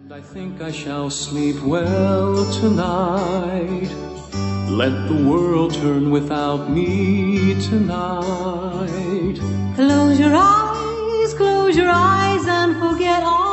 I think I shall sleep well tonight. Let the world turn without me tonight. Close your eyes and forget all